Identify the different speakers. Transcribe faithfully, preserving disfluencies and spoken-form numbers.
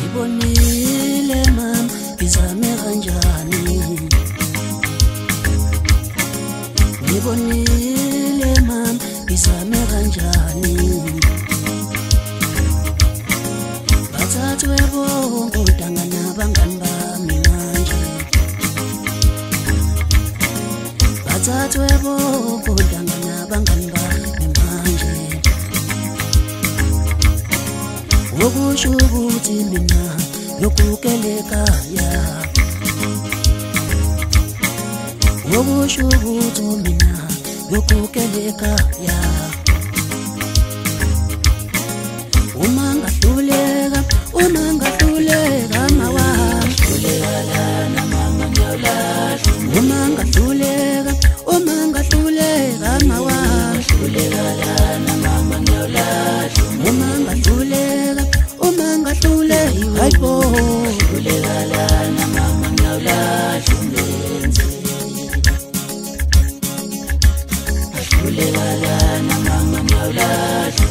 Speaker 1: Ngibonile mama izame kanjani Ngibonile mama izame kanjani Bathathwe bonke udanga nabangani bami manje Bathathwe bonke udanga nabangani bami manje Okusho ukuthi mina yokukeleka ya Okusho ukuthi mina yokukeleka ya Uma ngahluleka uma ngahluleka mawa hluleka mama ngiyolahla Uma ngahluleka uma ngahluleka mawa hluleka mama ngiyolahla Uma ngahluleka uma ngahluleka hayibo hluleka mama ngiyolahla umlenze hluleka mama ngiyolahla